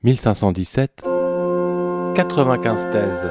1517, 95 thèses.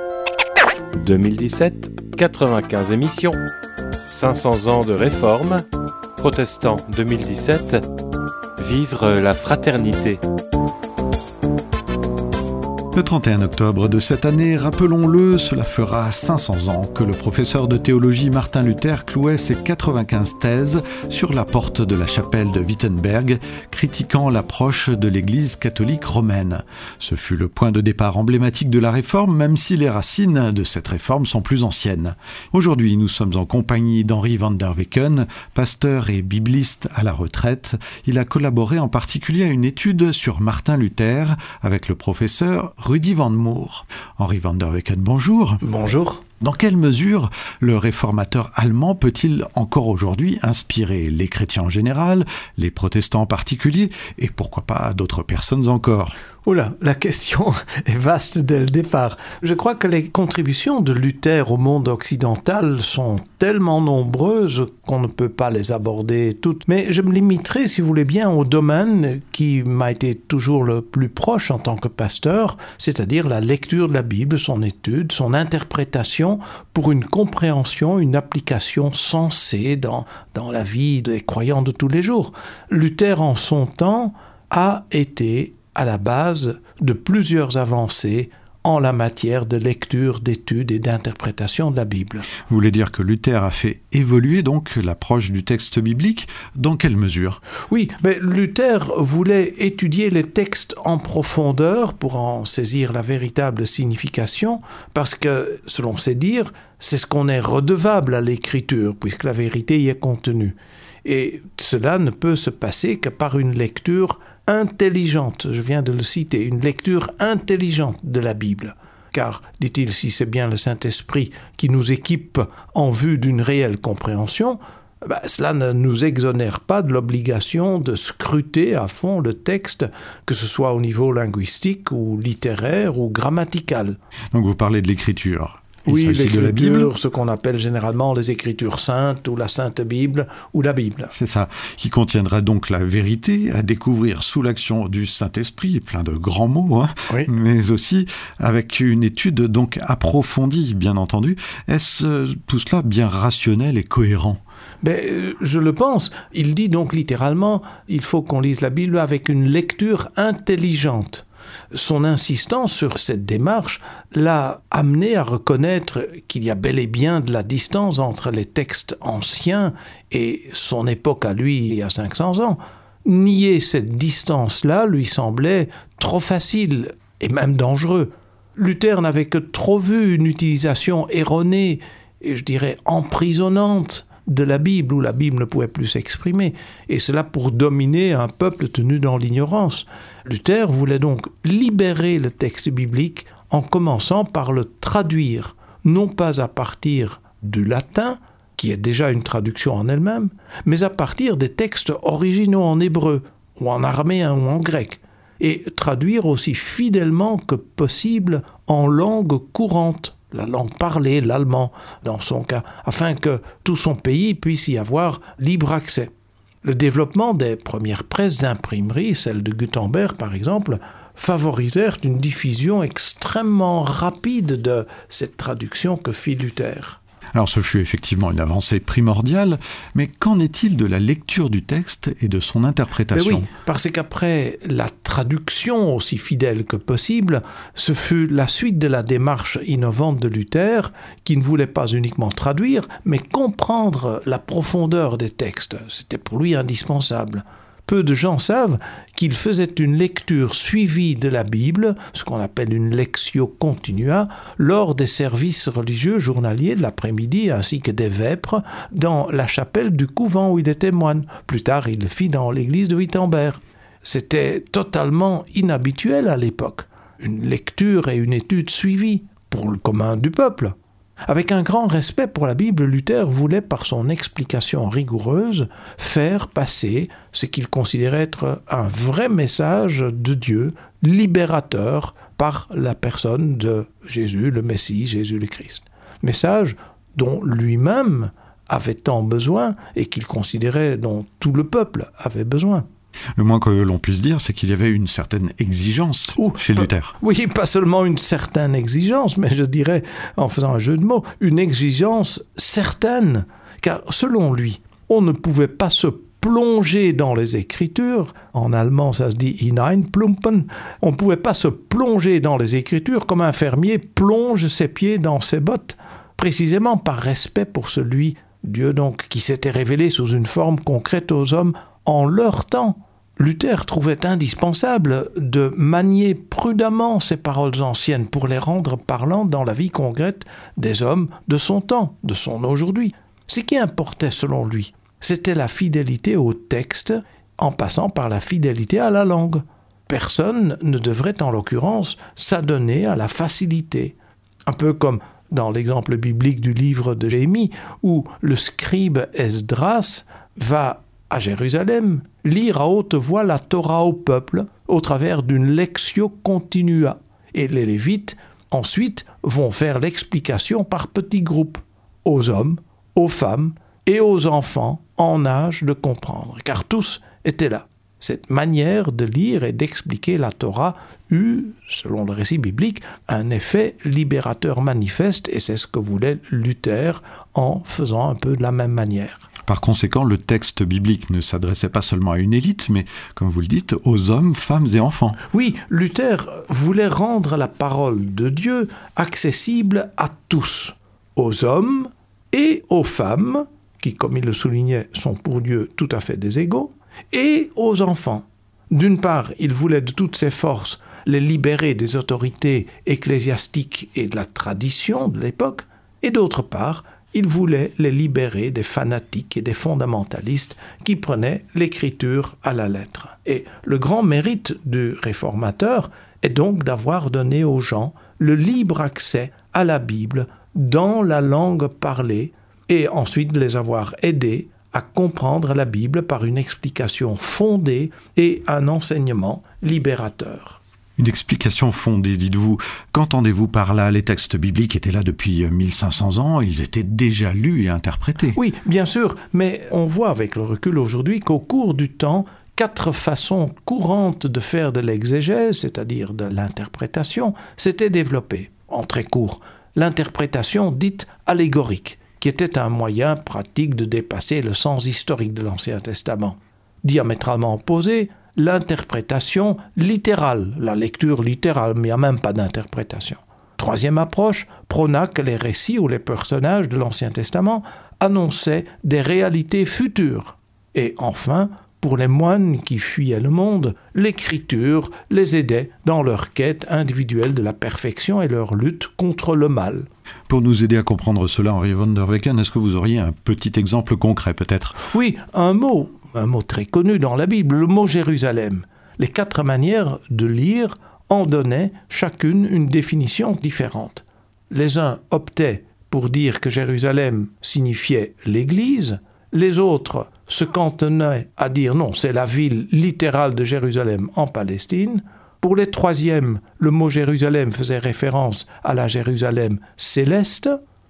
2017, 95 émissions. 500 ans de réforme. Protestants 2017, vivre la fraternité. Le 31 octobre de cette année, rappelons-le, cela fera 500 ans que le professeur de théologie Martin Luther clouait ses 95 thèses sur la porte de la chapelle de Wittenberg, critiquant l'approche de l'Église catholique romaine. Ce fut le point de départ emblématique de la réforme, même si les racines de cette réforme sont plus anciennes. Aujourd'hui, nous sommes en compagnie d'Henri van der Weken, pasteur et bibliste à la retraite. Il a collaboré en particulier à une étude sur Martin Luther avec le professeur Rudi Van Moor. Henri van der Weken, bonjour. Bonjour. Dans quelle mesure le réformateur allemand peut-il encore aujourd'hui inspirer les chrétiens en général, les protestants en particulier, et pourquoi pas d'autres personnes encore ? Oula, la question est vaste dès le départ. Je crois que les contributions de Luther au monde occidental sont tellement nombreuses qu'on ne peut pas les aborder toutes. Mais je me limiterai, si vous voulez bien, au domaine qui m'a été toujours le plus proche en tant que pasteur, c'est-à-dire la lecture de la Bible, son étude, son interprétation pour une compréhension, une application sensée dans la vie des croyants de tous les jours. Luther, en son temps, a été à la base de plusieurs avancées en la matière de lecture, d'étude et d'interprétation de la Bible. Vous voulez dire que Luther a fait évoluer donc l'approche du texte biblique ? Dans quelle mesure ? Oui, mais Luther voulait étudier les textes en profondeur pour en saisir la véritable signification, parce que, selon ses dires, c'est ce qu'on est redevable à l'écriture, puisque la vérité y est contenue. Et cela ne peut se passer que par une lecture intelligente, je viens de le citer, une lecture intelligente de la Bible. Car, dit-il, si c'est bien le Saint-Esprit qui nous équipe en vue d'une réelle compréhension, cela ne nous exonère pas de l'obligation de scruter à fond le texte, que ce soit au niveau linguistique ou littéraire ou grammatical. Donc vous parlez de l'écriture. Oui, l'écriture, ce qu'on appelle généralement les Écritures saintes ou la Sainte Bible ou la Bible. C'est ça, qui contiendra donc la vérité à découvrir sous l'action du Saint-Esprit, plein de grands mots, oui. Mais aussi avec une étude donc approfondie, bien entendu. Est-ce tout cela bien rationnel et cohérent ? Je le pense. Il dit donc littéralement, il faut qu'on lise la Bible avec une lecture intelligente. Son insistance sur cette démarche l'a amené à reconnaître qu'il y a bel et bien de la distance entre les textes anciens et son époque à lui, il y a 500 ans. Nier cette distance-là lui semblait trop facile et même dangereux. Luther n'avait que trop vu une utilisation erronée et je dirais emprisonnante de la Bible, où la Bible ne pouvait plus s'exprimer, et cela pour dominer un peuple tenu dans l'ignorance. Luther voulait donc libérer le texte biblique en commençant par le traduire, non pas à partir du latin, qui est déjà une traduction en elle-même, mais à partir des textes originaux en hébreu, ou en araméen, ou en grec, et traduire aussi fidèlement que possible en langue courante, la langue parlée, l'allemand dans son cas, afin que tout son pays puisse y avoir libre accès. Le développement des premières presses d'imprimerie, celle de Gutenberg par exemple, favorisèrent une diffusion extrêmement rapide de cette traduction que fit Luther. Alors ce fut effectivement une avancée primordiale, mais qu'en est-il de la lecture du texte et de son interprétation ? Oui, parce qu'après la traduction aussi fidèle que possible, ce fut la suite de la démarche innovante de Luther, qui ne voulait pas uniquement traduire, mais comprendre la profondeur des textes. C'était pour lui indispensable. Peu de gens savent qu'il faisait une lecture suivie de la Bible, ce qu'on appelle une lectio continua, lors des services religieux journaliers de l'après-midi ainsi que des vêpres dans la chapelle du couvent où il était moine. Plus tard, il le fit dans l'église de Wittenberg. C'était totalement inhabituel à l'époque. Une lecture et une étude suivies pour le commun du peuple. Avec un grand respect pour la Bible, Luther voulait, par son explication rigoureuse, faire passer ce qu'il considérait être un vrai message de Dieu, libérateur par la personne de Jésus, le Messie, Jésus le Christ. Message dont lui-même avait tant besoin et qu'il considérait dont tout le peuple avait besoin. Le moins que l'on puisse dire, c'est qu'il y avait une certaine exigence chez Luther. Oui, pas seulement une certaine exigence, mais je dirais, en faisant un jeu de mots, une exigence certaine. Car selon lui, on ne pouvait pas se plonger dans les Écritures, en allemand ça se dit hineinplumpen, on ne pouvait pas se plonger dans les Écritures comme un fermier plonge ses pieds dans ses bottes, précisément par respect pour celui, Dieu donc, qui s'était révélé sous une forme concrète aux hommes en leur temps. Luther trouvait indispensable de manier prudemment ces paroles anciennes pour les rendre parlantes dans la vie concrète des hommes de son temps, de son aujourd'hui. Ce qui importait selon lui, c'était la fidélité au texte en passant par la fidélité à la langue. Personne ne devrait en l'occurrence s'adonner à la facilité. Un peu comme dans l'exemple biblique du livre de Jérémie, où le scribe Esdras va à Jérusalem lire à haute voix la Torah au peuple au travers d'une lectio continua. Et les Lévites, ensuite, vont faire l'explication par petits groupes, aux hommes, aux femmes et aux enfants en âge de comprendre, car tous étaient là. Cette manière de lire et d'expliquer la Torah eut, selon le récit biblique, un effet libérateur manifeste, et c'est ce que voulait Luther en faisant un peu de la même manière. Par conséquent, le texte biblique ne s'adressait pas seulement à une élite, mais, comme vous le dites, aux hommes, femmes et enfants. Oui, Luther voulait rendre la parole de Dieu accessible à tous, aux hommes et aux femmes, qui, comme il le soulignait, sont pour Dieu tout à fait des égaux, et aux enfants. D'une part, il voulait de toutes ses forces les libérer des autorités ecclésiastiques et de la tradition de l'époque, et d'autre part, il voulait les libérer des fanatiques et des fondamentalistes qui prenaient l'écriture à la lettre. Et le grand mérite du réformateur est donc d'avoir donné aux gens le libre accès à la Bible dans la langue parlée, et ensuite de les avoir aidés à comprendre la Bible par une explication fondée et un enseignement libérateur. Une explication fondée, dites-vous. Qu'entendez-vous par là? Les textes bibliques étaient là depuis 1500 ans, ils étaient déjà lus et interprétés. Oui, bien sûr, mais on voit avec le recul aujourd'hui qu'au cours du temps, 4 façons courantes de faire de l'exégèse, c'est-à-dire de l'interprétation, s'étaient développées. En très court, l'interprétation dite allégorique, qui était un moyen pratique de dépasser le sens historique de l'Ancien Testament. Diamétralement opposé, l'interprétation littérale, la lecture littérale, mais il n'y a même pas d'interprétation. Troisième approche, prôna que les récits ou les personnages de l'Ancien Testament annonçaient des réalités futures. Et enfin, pour les moines qui fuyaient le monde, l'écriture les aidait dans leur quête individuelle de la perfection et leur lutte contre le mal. Pour nous aider à comprendre cela, Henri van der Weycken, est-ce que vous auriez un petit exemple concret peut-être? Oui, un mot très connu dans la Bible, le mot Jérusalem. Les 4 manières de lire en donnaient chacune une définition différente. Les uns optaient pour dire que Jérusalem signifiait l'Église, les autres se cantonnaient à dire non, c'est la ville littérale de Jérusalem en Palestine. Pour les troisièmes, le mot Jérusalem faisait référence à la Jérusalem céleste.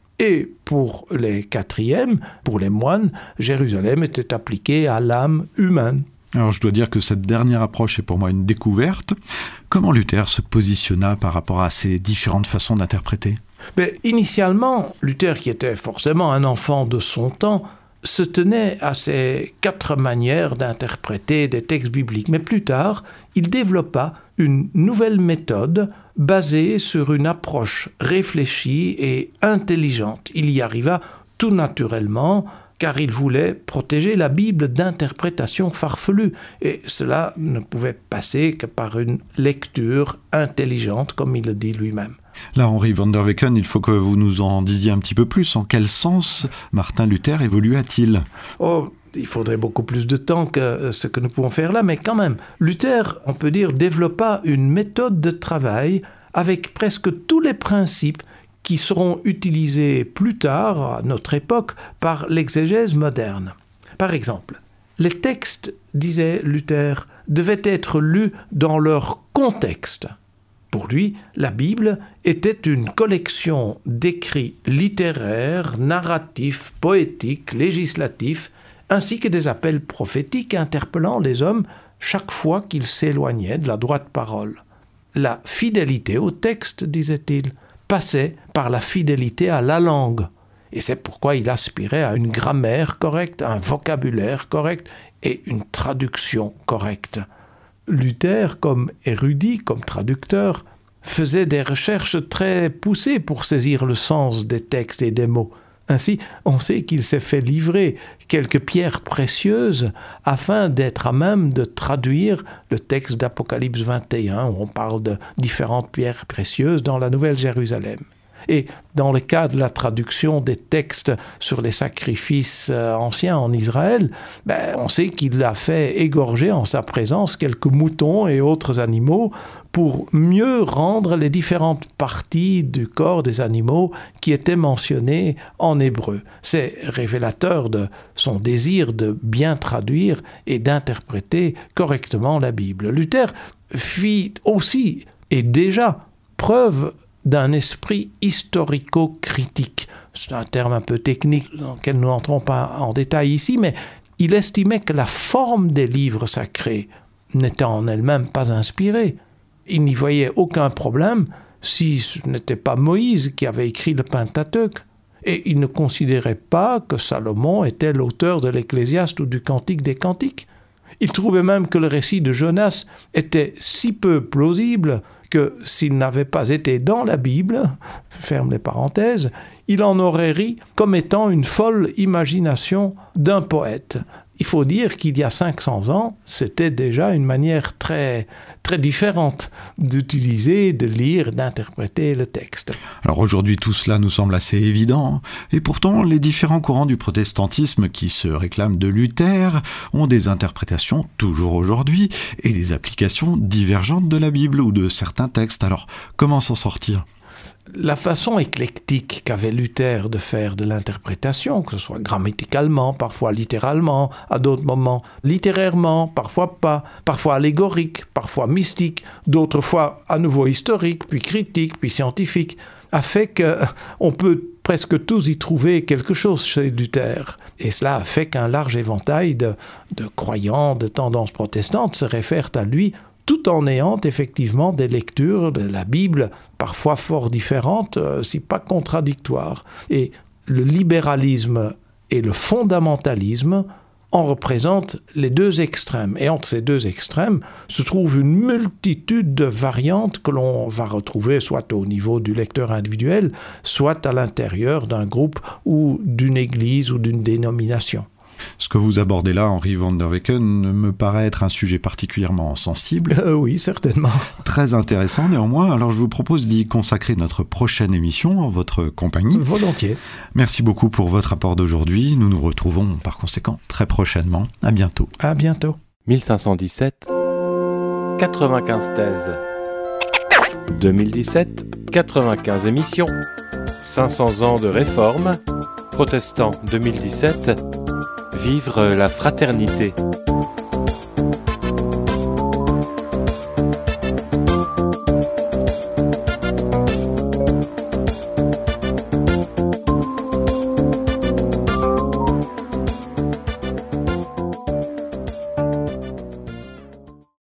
Et pour les quatrièmes, pour les moines, Jérusalem était appliqué à l'âme humaine. Alors je dois dire que cette dernière approche est pour moi une découverte. Comment Luther se positionna par rapport à ces différentes façons d'interpréter? Mais initialement, Luther, qui était forcément un enfant de son temps, se tenait à ces 4 manières d'interpréter des textes bibliques. Mais plus tard, il développa une nouvelle méthode basée sur une approche réfléchie et intelligente. Il y arriva tout naturellement, car il voulait protéger la Bible d'interprétations farfelues. Et cela ne pouvait passer que par une lecture intelligente, comme il le dit lui-même. Là, Henri van der Weycken, il faut que vous nous en disiez un petit peu plus. En quel sens Martin Luther évolua-t-il? Il faudrait beaucoup plus de temps que ce que nous pouvons faire là, mais quand même, Luther, on peut dire, développa une méthode de travail avec presque tous les principes qui seront utilisés plus tard, à notre époque, par l'exégèse moderne. Par exemple, les textes, disait Luther, devaient être lus dans leur contexte. Pour lui, la Bible était une collection d'écrits littéraires, narratifs, poétiques, législatifs, ainsi que des appels prophétiques interpellant les hommes chaque fois qu'il s'éloignait de la droite parole. La fidélité au texte, disait-il, passait par la fidélité à la langue. Et c'est pourquoi il aspirait à une grammaire correcte, un vocabulaire correct et une traduction correcte. Luther, comme érudit, comme traducteur, faisait des recherches très poussées pour saisir le sens des textes et des mots. Ainsi, on sait qu'il s'est fait livrer quelques pierres précieuses afin d'être à même de traduire le texte d'Apocalypse 21, où on parle de différentes pierres précieuses dans la Nouvelle Jérusalem. Et dans le cas de la traduction des textes sur les sacrifices anciens en Israël, on sait qu'il a fait égorger en sa présence quelques moutons et autres animaux pour mieux rendre les différentes parties du corps des animaux qui étaient mentionnées en hébreu. C'est révélateur de son désir de bien traduire et d'interpréter correctement la Bible. Luther fit aussi et déjà preuve d'un esprit historico-critique. C'est un terme un peu technique dans lequel nous n'entrons pas en détail ici, mais il estimait que la forme des livres sacrés n'était en elle-même pas inspirée. Il n'y voyait aucun problème si ce n'était pas Moïse qui avait écrit le Pentateuque. Et il ne considérait pas que Salomon était l'auteur de l'Ecclésiaste ou du Cantique des Cantiques. Il trouvait même que le récit de Jonas était si peu plausible que s'il n'avait pas été dans la Bible, ferme les parenthèses, il en aurait ri comme étant une folle imagination d'un poète. Il faut dire qu'il y a 500 ans, c'était déjà une manière très, très différente d'utiliser, de lire, d'interpréter le texte. Alors aujourd'hui, tout cela nous semble assez évident. Et pourtant, les différents courants du protestantisme qui se réclament de Luther ont des interprétations, toujours aujourd'hui, et des applications divergentes de la Bible ou de certains textes. Alors, comment s'en sortir ? La façon éclectique qu'avait Luther de faire de l'interprétation, que ce soit grammaticalement, parfois littéralement, à d'autres moments littérairement, parfois pas, parfois allégorique, parfois mystique, d'autres fois à nouveau historique, puis critique, puis scientifique, a fait qu'on peut presque tous y trouver quelque chose chez Luther. Et cela a fait qu'un large éventail de croyants, de tendances protestantes se réfèrent à lui, tout en ayant effectivement des lectures de la Bible, parfois fort différentes, si pas contradictoires. Et le libéralisme et le fondamentalisme en représentent les deux extrêmes. Et entre ces deux extrêmes se trouve une multitude de variantes que l'on va retrouver soit au niveau du lecteur individuel, soit à l'intérieur d'un groupe ou d'une église ou d'une dénomination. Ce que vous abordez là, Henri van der Weycken, me paraît être un sujet particulièrement sensible. Oui, certainement. Très intéressant néanmoins. Alors je vous propose d'y consacrer notre prochaine émission en votre compagnie. Volontiers. Merci beaucoup pour votre apport d'aujourd'hui. Nous nous retrouvons par conséquent très prochainement. À bientôt. À bientôt. 1517, 95 thèses. 2017, 95 émissions. 500 ans de réforme. Protestants 2017. Vivre la fraternité.